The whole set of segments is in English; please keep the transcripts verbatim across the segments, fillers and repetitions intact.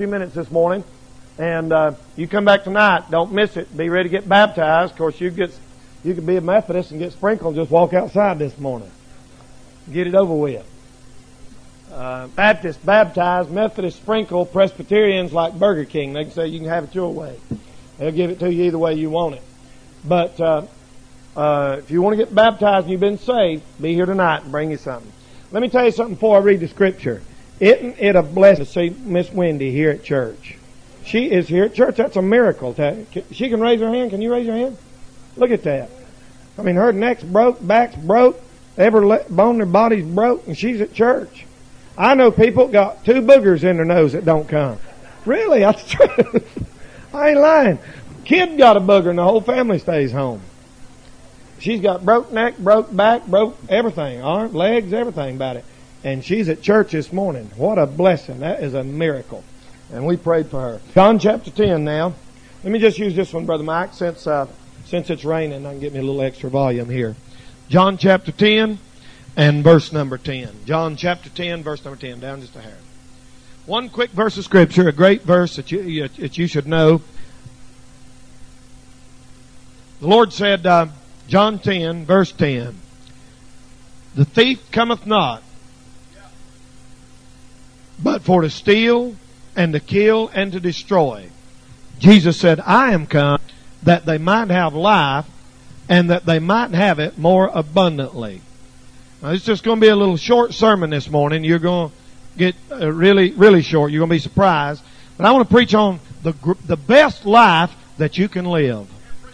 few minutes this morning. And uh, you come back tonight, don't miss it. Be ready to get baptized. Of course, you get you could be a Methodist and get sprinkled and just walk outside this morning. Get it over with. Uh, Baptist baptized, Methodist sprinkle, Presbyterians like Burger King. They can say you can have it your way. They'll give it to you either way you want it. But uh, uh, if you want to get baptized and you've been saved, be here tonight and bring you something. Let me tell you something before I read the Scripture. Isn't it a blessing to see Miss Wendy here at church? She is here at church. That's a miracle. She can raise her hand. Can you raise your hand? Look at that. I mean, her neck's broke, back's broke, every bone in her body's broke, and she's at church. I know people got two boogers in their nose that don't come. Really, that's true. I ain't lying. Kid got a booger and the whole family stays home. She's got broke neck, broke back, broke everything, arm, legs, everything about it. And she's at church this morning. What a blessing. That is a miracle. And we prayed for her. John chapter ten now. Let me just use this one, Brother Mike, since uh, since it's raining. I can get me a little extra volume here. John chapter ten and verse number ten. John chapter ten, verse number ten. Down just a hair. One quick verse of Scripture, a great verse that you, that you should know. The Lord said, uh, John ten, verse ten, "The thief cometh not, but for to steal, and to kill, and to destroy." Jesus said, "I am come that they might have life, and that they might have it more abundantly." Now, it's just going to be a little short sermon this morning. You're going to get uh, really, really short. You're going to be surprised. But I want to preach on the the best life that you can live.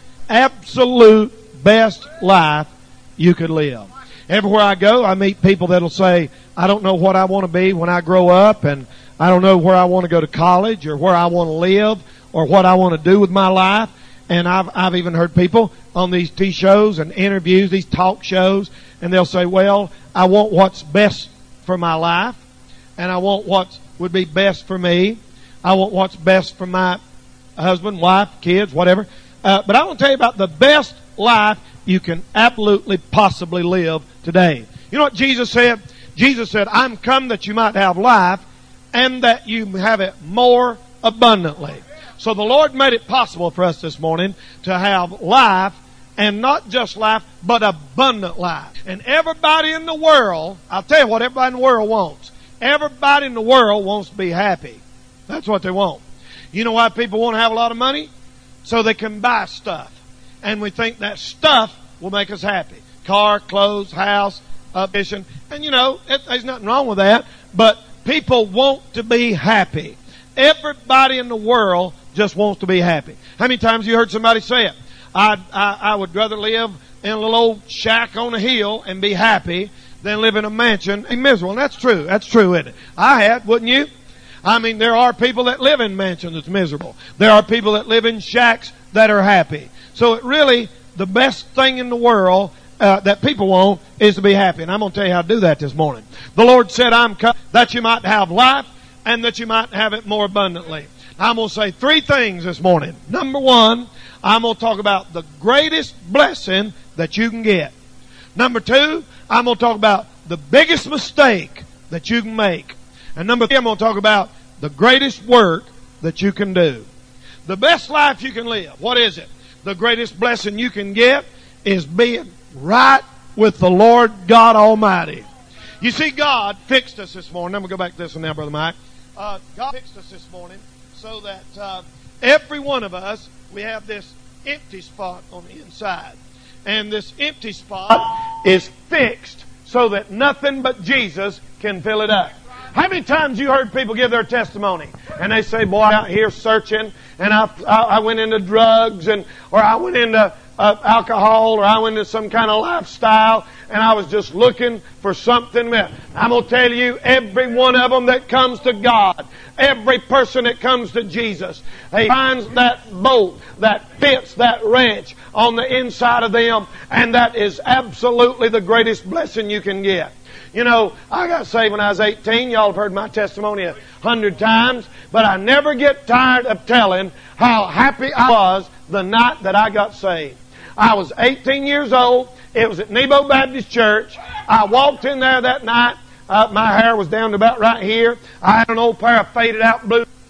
Absolute best life you could live. Everywhere I go, I meet people that'll say, "I don't know what I want to be when I grow up, and I don't know where I want to go to college or where I want to live or what I want to do with my life." And I've, I've even heard people on these T shows and interviews, these talk shows, and they'll say, "Well, I want what's best for my life, and I want what would be best for me. I want what's best for my husband, wife, kids, whatever." Uh, but I want to tell you about the best life you can absolutely possibly live today. You know what Jesus said? Jesus said, "I'm come that you might have life, and that you have it more abundantly." So the Lord made it possible for us this morning to have life, and not just life, but abundant life. And everybody in the world, I'll tell you what everybody in the world wants. Everybody in the world wants to be happy. That's what they want. You know why people want to have a lot of money? So they can buy stuff. And we think that stuff will make us happy. Car, clothes, house, uh, fishing. And you know, it, there's nothing wrong with that. But people want to be happy. Everybody in the world just wants to be happy. How many times have you heard somebody say it? I, I, I would rather live in a little old shack on a hill and be happy than live in a mansion and miserable. And that's true. That's true, isn't it? I had, wouldn't you? I mean, there are people that live in mansions that's miserable. There are people that live in shacks that are happy. So it really, the best thing in the world uh, that people want is to be happy. And I'm going to tell you how to do that this morning. The Lord said, "I'm come that you might have life, and that you might have it more abundantly." I'm going to say three things this morning. Number one, I'm going to talk about the greatest blessing that you can get. Number two, I'm going to talk about the biggest mistake that you can make. And number three, I'm going to talk about the greatest work that you can do. The best life you can live. What is it? The greatest blessing you can get is being right with the Lord God Almighty. You see, God fixed us this morning. I'm going to go back to this one now, Brother Mike. Uh, God fixed us this morning so that uh, every one of us, we have this empty spot on the inside. And this empty spot is fixed so that nothing but Jesus can fill it up. How many times you heard people give their testimony and they say, "Boy, I'm out here searching, and I, I, I went into drugs, and or I went into uh, alcohol, or I went into some kind of lifestyle, and I was just looking for something." I'm going to tell you, every one of them that comes to God, every person that comes to Jesus, he finds that bolt that fits that wrench on the inside of them, and that is absolutely the greatest blessing you can get. You know, I got saved when I was eighteen. Y'all have heard my testimony a hundred times. But I never get tired of telling how happy I was the night that I got saved. I was eighteen years old. It was at Nebo Baptist Church. I walked in there that night. Uh, my hair was down to about right here. I had an old pair of faded out blue.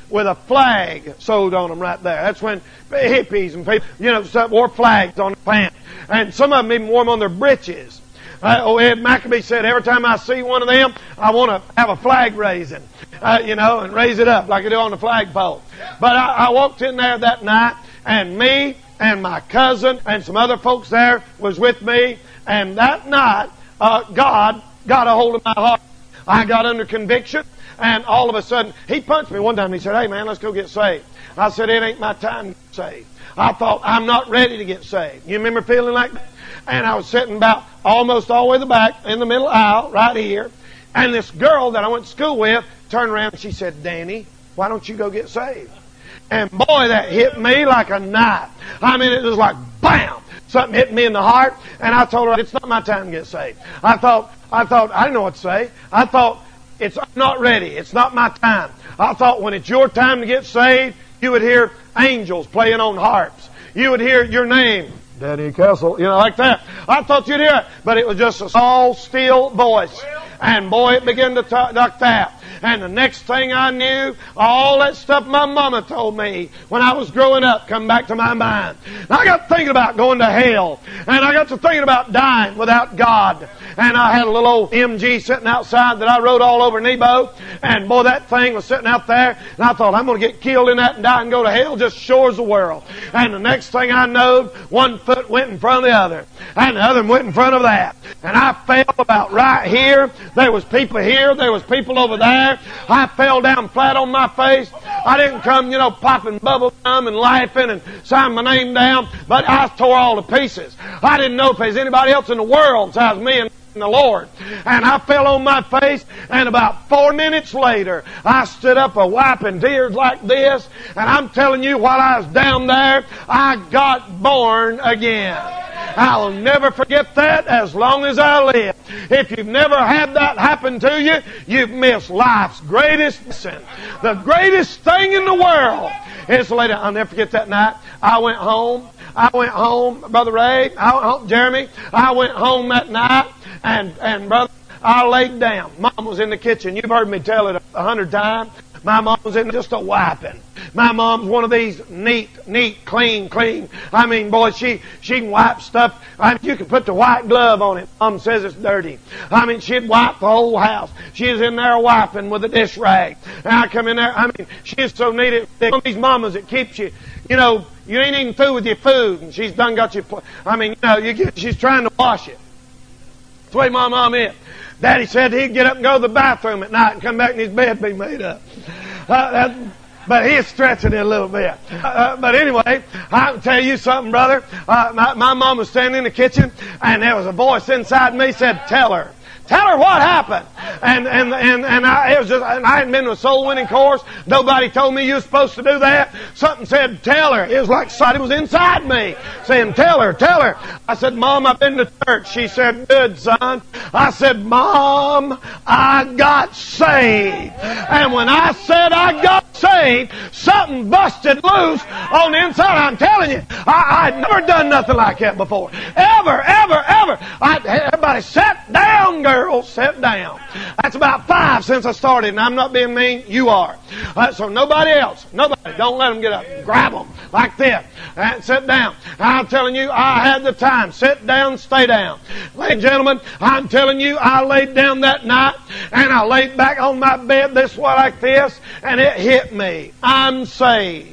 with a flag sewed on them right there. That's when hippies and people, you know, wore flags on their pants. And some of them even wore them on their breeches. Uh, oh, Ed Maccabee said, every time I see one of them, I want to have a flag raising, uh, you know, and raise it up like I do on the flagpole. But I, I walked in there that night, and me and my cousin and some other folks there was with me. And that night, uh, God got a hold of my heart. I got under conviction, and all of a sudden, He punched me one time. He said, hey man, let's go get saved. I said, it ain't my time to get saved. I thought, I'm not ready to get saved. You remember feeling like that? And I was sitting about almost all the way to the back in the middle aisle right here. And this girl that I went to school with turned around and she said, Danny, why don't you go get saved? And boy, that hit me like a knife. I mean, it was like bam! Something hit me in the heart. And I told her, it's not my time to get saved. I thought, I thought, I didn't know what to say. I thought, it's I'm not ready. It's not my time. I thought when it's your time to get saved, you would hear angels playing on harps. You would hear your name, Danny Castle, you know, like that. I thought you'd hear it, but it was just a small, still voice. And boy, it began to talk like that. And the next thing I knew, all that stuff my mama told me when I was growing up come back to my mind. And I got thinking about going to hell. And I got to thinking about dying without God. And I had a little old M G sitting outside that I rode all over Nebo. And boy, that thing was sitting out there. And I thought, I'm going to get killed in that and die and go to hell just sure as the world. And the next thing I know, one foot went in front of the other. And the other went in front of that. And I fell about right here. There was people here. There was people over there. I fell down flat on my face. I didn't come, you know, popping bubble gum and laughing and signing my name down, but I tore all to pieces. I didn't know if there's anybody else in the world besides me and the Lord. And I fell on my face, and about four minutes later, I stood up a wiping tears like this, and I'm telling you, while I was down there, I got born again. I'll never forget that as long as I live. If you've never had that happen to you, you've missed life's greatest lesson. The greatest thing in the world is to lay down. I'll never forget that night. I went home. I went home, Brother Ray. I went home, Jeremy. I went home that night, and, and brother, I laid down. Mom was in the kitchen. You've heard me tell it a hundred times. My mom was in just a wiping. My mom's one of these neat, neat, clean, clean. I mean, boy, she, she can wipe stuff. I mean, you can put the white glove on it. Mom says it's dirty. I mean, she'd wipe the whole house. She was in there wiping with a dish rag. And I come in there. I mean, she's so neat. It's one of these mamas that keeps you, you know, you ain't even through with your food. And she's done got you, I mean, you know, you get, she's trying to wash it. That's the way my mom is. Daddy said he'd get up and go to the bathroom at night and come back and his bed be made up. Uh, that, but he's stretching it a little bit. Uh, but anyway, I can tell you something, brother. Uh, my, my mom was standing in the kitchen, and there was a voice inside me said, "Tell her. Tell her what happened." And and and and I, it was just, and I hadn't been to a soul winning course. Nobody told me you were supposed to do that. Something said, "Tell her." It was like something was inside me saying, "Tell her, tell her." I said, "Mom, I've been to church." She said, "Good, son." I said, "Mom, I got saved." And when I said I got saved, something busted loose on the inside. I'm telling you, I, I'd never done nothing like that before. Ever, ever, ever. I, everybody sat down, girls, sit down. That's about five since I started, and I'm not being mean. You are. Uh, so nobody else, nobody, don't let them get up. Grab them like this and sit down. I'm telling you, I had the time. Sit down, stay down. Ladies and gentlemen, I'm telling you, I laid down that night, and I laid back on my bed this way like this, and it hit me. I'm saved.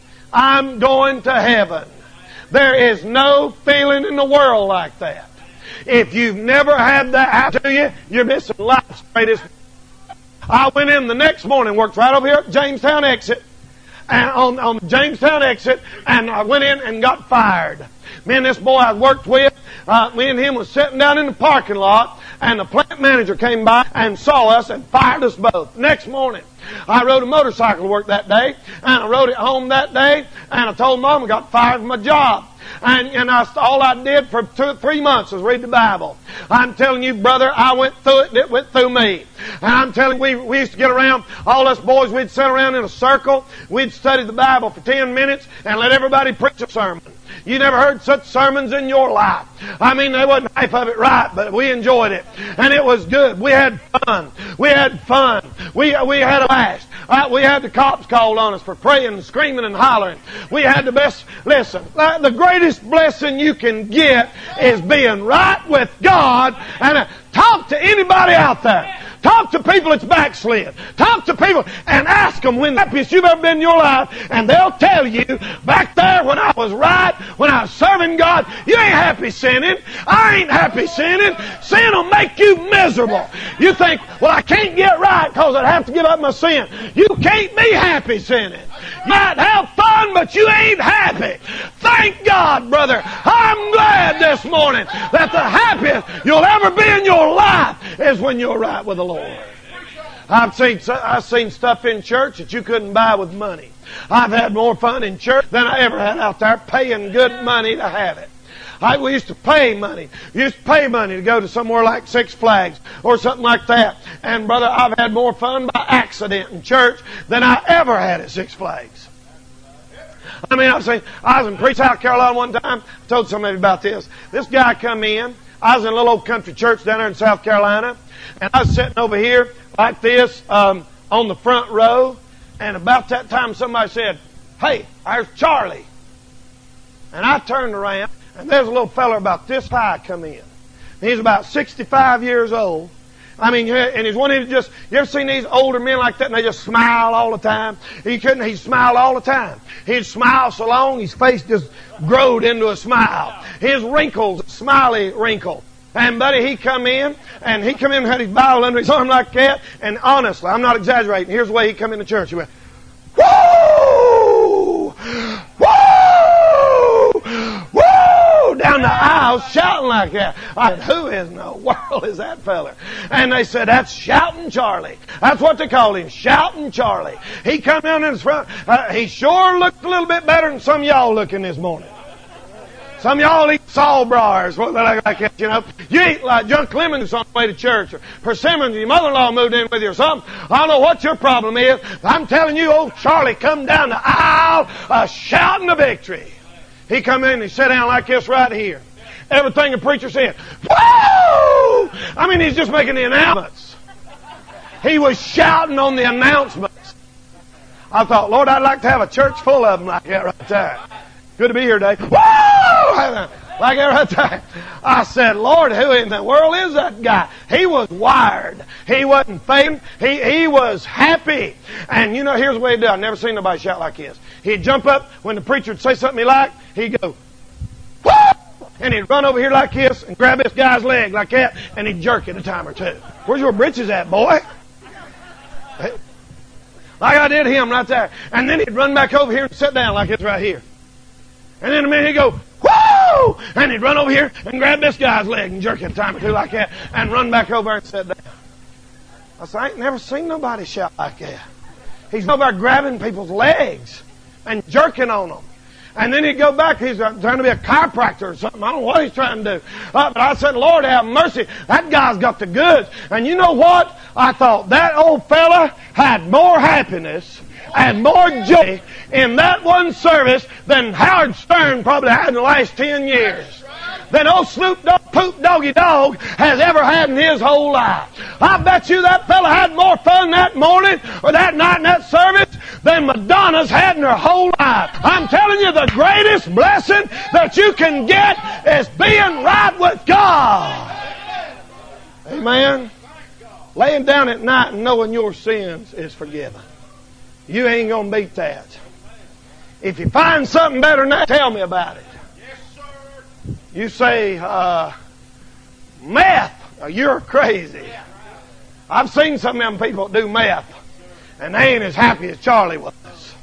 I'm going to heaven. There is no feeling in the world like that. If you've never had that happen to you, you're missing life's greatest. I went in the next morning, worked right over here at Jamestown exit, and on, on the Jamestown exit, and I went in and got fired. Me and this boy I worked with, uh, me and him was sitting down in the parking lot, and the plant manager came by and saw us and fired us both. Next morning, I rode a motorcycle to work that day, and I rode it home that day, and I told Mom I got fired from my job. And, and I, all I did for two or three months was read the Bible. I'm telling you, brother, I went through it, it went through me. And I'm telling you, we, we used to get around, all us boys, we'd sit around in a circle, we'd study the Bible for ten minutes, and let everybody preach a sermon. You never heard such sermons in your life. I mean, they wasn't half of it right, but we enjoyed it. And it was good. We had fun. We had fun. We, we had a blast. Uh, we had the cops called on us for praying and screaming and hollering. We had the best, listen, uh, the greatest blessing you can get is being right with God. And uh, talk to anybody out there. Talk to people that's backslid. Talk to people and ask them when the happiest you've ever been in your life, and they'll tell you, back there when I was right, when I was serving God, you ain't happy sinning. I ain't happy sinning. Sin will make you miserable. You think, well, I can't get right because I'd have to give up my sin. You can't be happy sinning. You might have fun, but you ain't happy. Thank God, brother. I'm glad this morning that the happiest you'll ever be in your life is when you're right with the Lord. I've seen I've seen stuff in church that you couldn't buy with money. I've had more fun in church than I ever had out there paying good money to have it. I, we used to pay money. We used to pay money to go to somewhere like Six Flags or something like that. And brother, I've had more fun by accident in church than I ever had at Six Flags. I mean, I've seen, I was in Preach, South Carolina one time. I told somebody about this. This guy come in. I was in a little old country church down there in South Carolina. And I was sitting over here like this um, on the front row. And about that time somebody said, "Hey, there's Charlie." And I turned around. And there's a little fella about this high come in. He's about sixty-five years old. I mean, and he's one of just, you ever seen these older men like that and they just smile all the time? He couldn't, he smiled all the time. He'd smile so long, his face just growed into a smile. His wrinkles, a smiley wrinkle. And buddy, he come in, and he come in and had his Bible under his arm like that, and honestly, I'm not exaggerating, here's the way he come into church. He went, "Woo! Woo! Woo!" down the aisle shouting like that. I said, "Who in the world is that feller?" And they said, "That's Shouting Charlie." That's what they called him, Shouting Charlie. He come down in his front. Uh, he sure looked a little bit better than some of y'all looking this morning. Some of y'all eat Sawbriars, like that, you know. You eat like John Clemens on the way to church, or Persimmons, your mother-in-law moved in with you or something. I don't know what your problem is, but I'm telling you, old Charlie come down the aisle uh, shouting the victory. He come in and he sat down like this right here. Everything the preacher said, "Woo!" I mean, he's just making the announcements. He was shouting on the announcements. I thought, Lord, I'd like to have a church full of them like that right there. Good to be here today. Woo! Like that right there. I said, Lord, who in the world is that guy? He was wired. He wasn't faking. He, he was happy. And you know, here's the way he did. I've never seen nobody shout like this. He'd jump up when the preacher would say something he liked. He'd go, "Woo!" And he'd run over here like this and grab this guy's leg like that, and he'd jerk it a time or two. "Where's your britches at, boy?" Like I did him right there. And then he'd run back over here and sit down like this right here. And in a minute he'd go, "Woo!" And he'd run over here and grab this guy's leg and jerk it a time or two like that and run back over and sit down. I said, I ain't never seen nobody shout like that. He's over grabbing people's legs and jerking on them. And then he'd go back. He's trying to be a chiropractor or something. I don't know what he's trying to do. Uh, but I said, Lord, have mercy. That guy's got the goods. And you know what? I thought that old fella had more happiness and more joy in that one service than Howard Stern probably had in the last ten years. Than old Snoop Dogg, Poop Doggy Dog has ever had in his whole life. I bet you that fella had more fun that morning or that night in that service than Madonna's had in her whole life. I'm telling you, the greatest blessing that you can get is being right with God. Amen. Laying down at night and knowing your sins is forgiven. You ain't going to beat that. If you find something better than that, tell me about it. You say, uh, meth, oh, you're crazy. I've seen some of them people do meth, and they ain't as happy as Charlie was.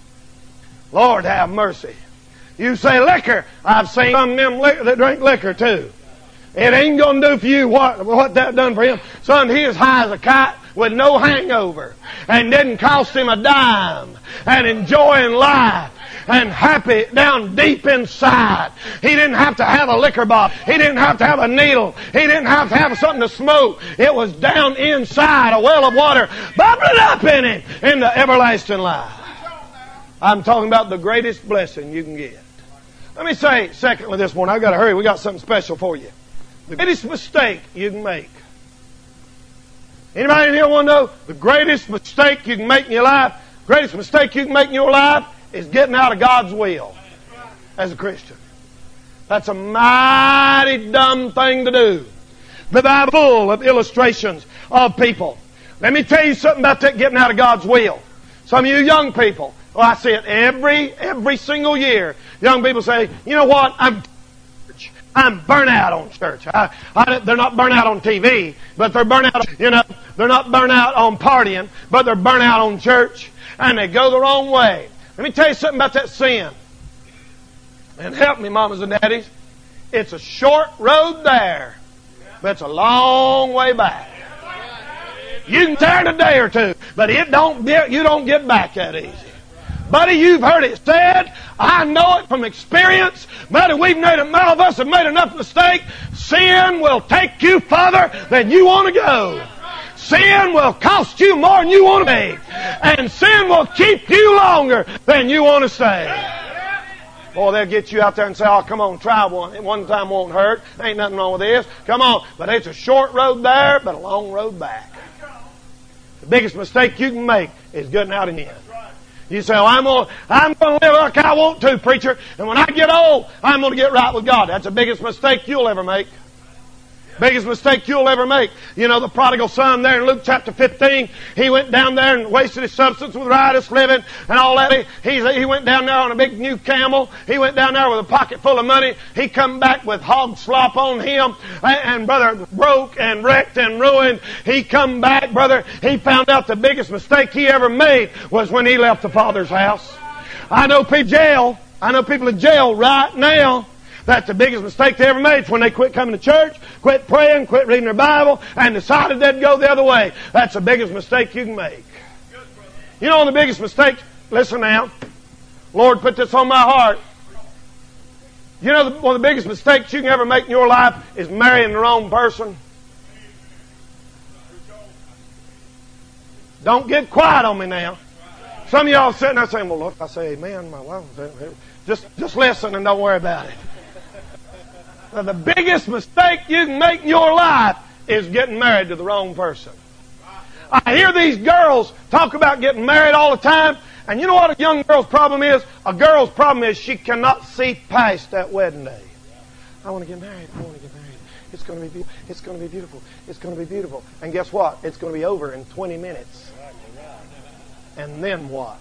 Lord have mercy. You say liquor, I've seen some of them li- that drink liquor too. It ain't going to do for you what, what that done for him. Son, he is high as a kite with no hangover, and didn't cost him a dime, and enjoying life. And happy down deep inside. He didn't have to have a liquor bottle. He didn't have to have a needle. He didn't have to have something to smoke. It was down inside, a well of water, bubbling up in him in the everlasting life. I'm talking about the greatest blessing you can get. Let me say, secondly, this morning, I've got to hurry. We got something special for you. The greatest mistake you can make. Anybody in here want to know the greatest mistake you can make in your life? Greatest mistake you can make in your life is getting out of God's will as a Christian. That's a mighty dumb thing to do. The Bible is full of illustrations of people. Let me tell you something about that getting out of God's will. Some of you young people, well, I see it every every single year. Young people say, you know what, I'm I'm burnt out on church. I, I, they're not burnt out on T V, but they're burnt out, you know, they're not burnt out on partying, but they're burnt out on church, and they go the wrong way. Let me tell you something about that sin. And help me, mamas and daddies. It's a short road there, but it's a long way back. You can turn a day or two, but it don't get, you don't get back that easy. Buddy, you've heard it said. I know it from experience. Buddy, we've made a, all of us have made enough mistake. Sin will take you farther than you want to go. Sin will cost you more than you want to pay. And sin will keep you longer than you want to stay. Boy, they'll get you out there and say, oh, come on, try one. One time won't hurt. Ain't nothing wrong with this. Come on. But it's a short road there, but a long road back. The biggest mistake you can make is getting out in the end. You say, well, I'm going I'm going to live like I want to, preacher. And when I get old, I'm going to get right with God. That's the biggest mistake you'll ever make. Biggest mistake you'll ever make. You know, the prodigal son there in Luke chapter fifteen, he went down there and wasted his substance with riotous living and all that. He, he went down there on a big new camel. He went down there with a pocket full of money. He come back with hog slop on him. And, and brother, broke and wrecked and ruined. He come back, brother. He found out the biggest mistake he ever made was when he left the Father's house. I know people in jail. I know people in jail right now. That's the biggest mistake they ever made. It's when they quit coming to church, quit praying, quit reading their Bible, and decided they'd go the other way. That's the biggest mistake you can make. You know the biggest mistake? Listen now. Lord put this on my heart. You know the, one of the biggest mistakes you can ever make in your life is marrying the wrong person. Don't get quiet on me now. Some of y'all sitting there saying, well, look, I say amen. My wife, just, just listen and don't worry about it. Now, the biggest mistake you can make in your life is getting married to the wrong person. I hear these girls talk about getting married all the time, and you know what a young girl's problem is? A girl's problem is she cannot see past that wedding day. I want to get married. I want to get married. It's going to be beautiful. It's going to be beautiful. It's going to be beautiful. And guess what? It's going to be over in twenty minutes. And then what?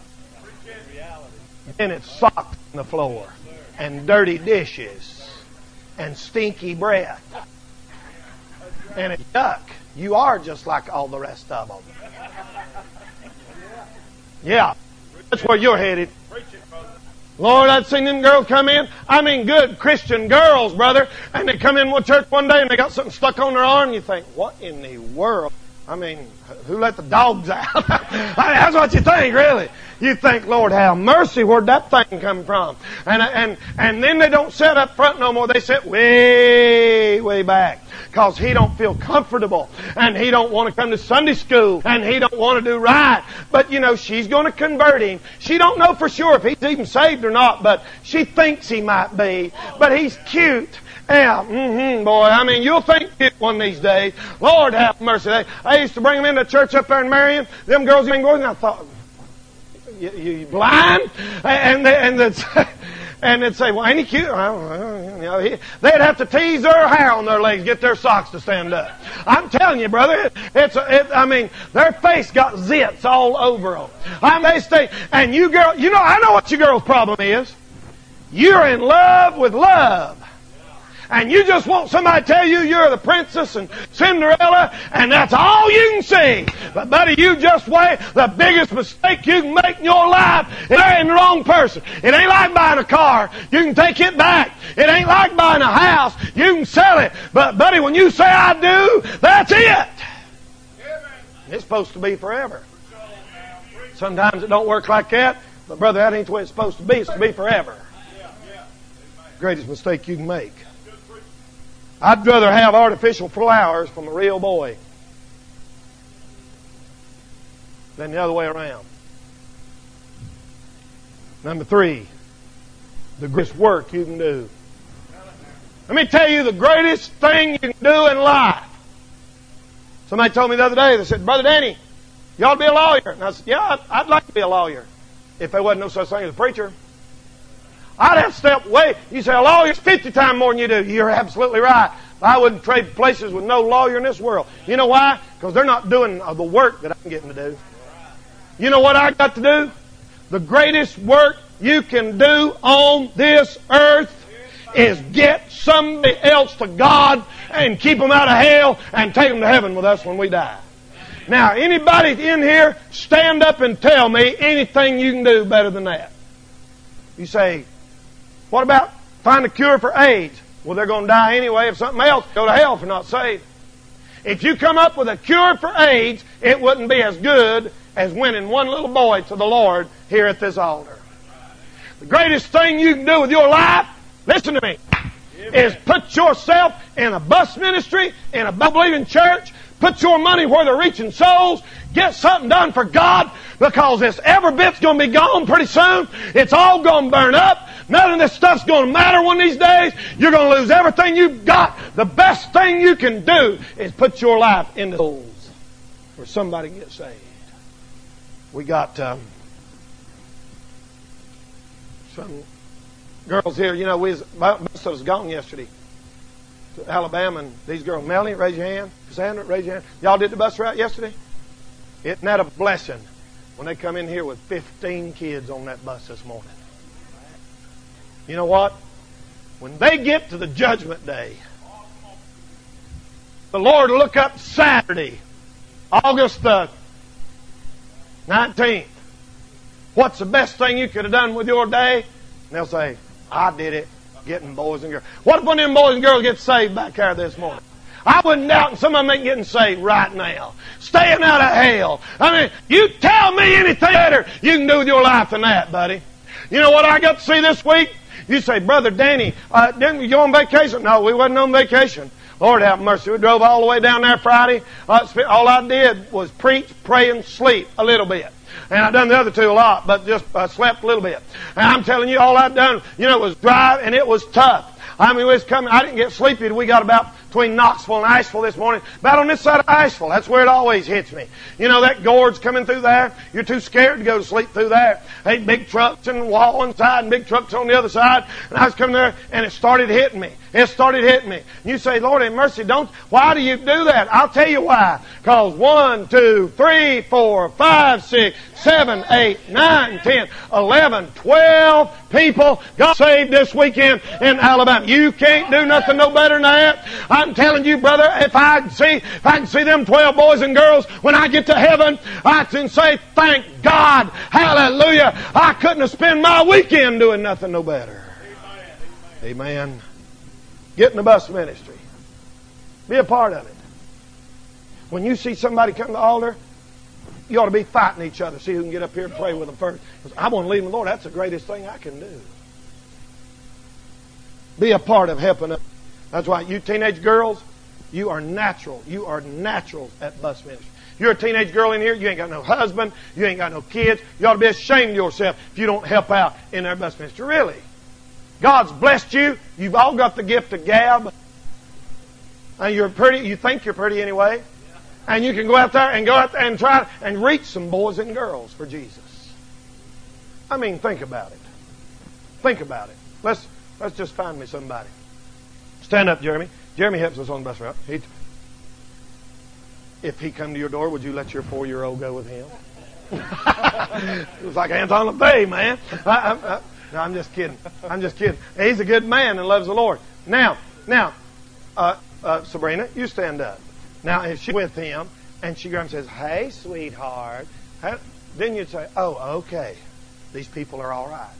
Then it's socks on the floor and dirty dishes and stinky breath. And it's yuck. You are just like all the rest of them. Yeah. That's where you're headed. Lord, I'd seen them girls come in. I mean, good Christian girls, brother. And they come in one church one day and they got something stuck on their arm. And you think, what in the world? I mean, who let the dogs out? That's what you think, really. You think, Lord, have mercy, where'd that thing come from? And and and then they don't sit up front no more. They sit way, way back. Because he don't feel comfortable. And he don't want to come to Sunday school. And he don't want to do right. But, you know, she's going to convert him. She don't know for sure if he's even saved or not. But she thinks he might be. But he's cute. Yeah, mm-hmm, boy. I mean, you'll think it one of these days. Lord have mercy. They, I used to bring them into church up there in Marion. Them girls ain't going. And I thought, you, you blind? And they, and they'd say, and they'd say, well, ain't he cute? I don't know. You know, he, they'd have to tease their hair on their legs, get their socks to stand up. I'm telling you, brother. It, it's. A, it, I mean, their face got zits all over them. I mean, they stay. And you girl, you know, I know what your girl's problem is. You're in love with love. And you just want somebody to tell you you're the princess and Cinderella, and that's all you can see. But buddy, you just wait. The biggest mistake you can make in your life is marrying the wrong person. It ain't like buying a car. You can take it back. It ain't like buying a house. You can sell it. But buddy, when you say I do, that's it. It's supposed to be forever. Sometimes it don't work like that. But brother, that ain't the way it's supposed to be. It's to be forever. Greatest mistake you can make. I'd rather have artificial flowers from a real boy than the other way around. Number three, the greatest work you can do. Let me tell you the greatest thing you can do in life. Somebody told me the other day, they said, Brother Danny, You ought to be a lawyer. And I said, yeah, I'd, I'd like to be a lawyer if there wasn't no such thing as a preacher. I'd have to step away. You say, a lawyer's fifty times more than you do. You're absolutely right. I wouldn't trade places with no lawyer in this world. You know why? Because they're not doing the work that I'm getting to do. You know what I got to do? The greatest work you can do on this earth is get somebody else to God and keep them out of hell and take them to heaven with us when we die. Now, anybody in here, stand up and tell me anything you can do better than that. You say, what about find a cure for AIDS? Well, they're going to die anyway if something else. Go to hell if they're not saved. If you come up with a cure for AIDS, it wouldn't be as good as winning one little boy to the Lord here at this altar. The greatest thing you can do with your life, listen to me, is put yourself in a bus ministry, in a Bible-believing church, put your money where they're reaching souls, get something done for God, because this every bit's going to be gone pretty soon. It's all going to burn up. None of this stuff's going to matter one of these days. You're going to lose everything you've got. The best thing you can do is put your life into souls where somebody gets saved. We got um, some girls here. You know, we was, most of us gone yesterday to Alabama, and these girls, Melanie, raise your hand. Cassandra, raise your hand. Y'all did the bus route yesterday? Isn't that a blessing when they come in here with fifteen kids on that bus this morning? You know what? When they get to the judgment day, the Lord will look up Saturday, August the nineteenth. What's the best thing you could have done with your day? And they'll say, I did it, getting boys and girls. What if one of them boys and girls get saved back there this morning? I wouldn't doubt some of them ain't getting saved right now. Staying out of hell. I mean, you tell me anything better you can do with your life than that, buddy. You know what I got to see this week? You say, Brother Danny, uh, didn't we go on vacation? No, we wasn't on vacation. Lord have mercy. We drove all the way down there Friday. Uh, all I did was preach, pray, and sleep a little bit. And I done the other two a lot, but just uh, slept a little bit. And I'm telling you, all I'd done, you know, was drive, and it was tough. I mean, we was coming. I didn't get sleepy till we got about between Knoxville and Asheville this morning. About on this side of Asheville. That's where it always hits me. You know, that gorge coming through there. You're too scared to go to sleep through there. Hey, big trucks and wall one side and big trucks on the other side. And I was coming there and it started hitting me. It started hitting me. And you say, Lord have mercy, don't, why do you do that? I'll tell you why. Because one, two, three, four, five, six, seven, eight, nine, ten, eleven, twelve people got saved this weekend in Alabama. You can't do nothing no better than that. I'm telling you, brother, if I can see, if I can see them twelve boys and girls when I get to heaven, I can say, thank God, hallelujah. I couldn't have spent my weekend doing nothing no better. Amen. Amen. Get in the bus ministry. Be a part of it. When you see somebody come to the altar, you ought to be fighting each other. See who can get up here and pray with them first. I want to lead them, Lord. That's the greatest thing I can do. Be a part of helping them. That's why you teenage girls, you are natural. You are naturals at bus ministry. You're a teenage girl in here, you ain't got no husband, you ain't got no kids. You ought to be ashamed of yourself if you don't help out in their bus ministry. Really. God's blessed you. You've all got the gift of gab. And you're pretty, you think you're pretty anyway. And you can go out there and go out there and try and reach some boys and girls for Jesus. I mean, think about it. Think about it. Let's let's just find me somebody. Stand up, Jeremy. Jeremy helps us on the bus route. He, if he come to your door, would you let your four-year-old go with him? It was like Anton LaVey, man. I, I, I, no, I'm just kidding. I'm just kidding. He's a good man and loves the Lord. Now, now, uh, uh, Sabrina, you stand up. Now, if she's with him and she comes and says, hey, sweetheart, then you'd say, oh, okay, these people are all right.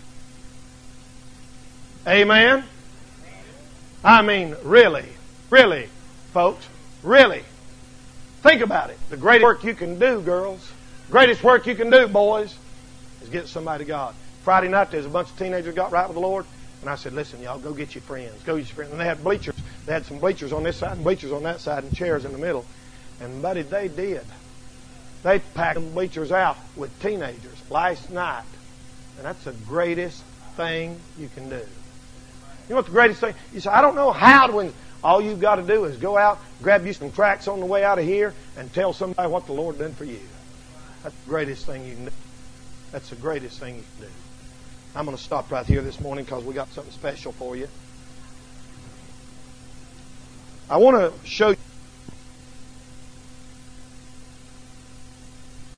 Amen? I mean, really, really, folks, really. Think about it. The greatest work you can do, girls, greatest work you can do, boys, is get somebody to God. Friday night, there's a bunch of teenagers got right with the Lord. And I said, listen, y'all, go get your friends. Go get your friends. And they had bleachers. They had some bleachers on this side and bleachers on that side and chairs in the middle. And, buddy, they did. They packed them bleachers out with teenagers last night. And that's the greatest thing you can do. You know what the greatest thing? You say, I don't know how to win. All you've got to do is go out, grab you some tracts on the way out of here, and tell somebody what the Lord done for you. That's the greatest thing you can do. That's the greatest thing you can do. I'm going to stop right here this morning because we got something special for you. I want to show you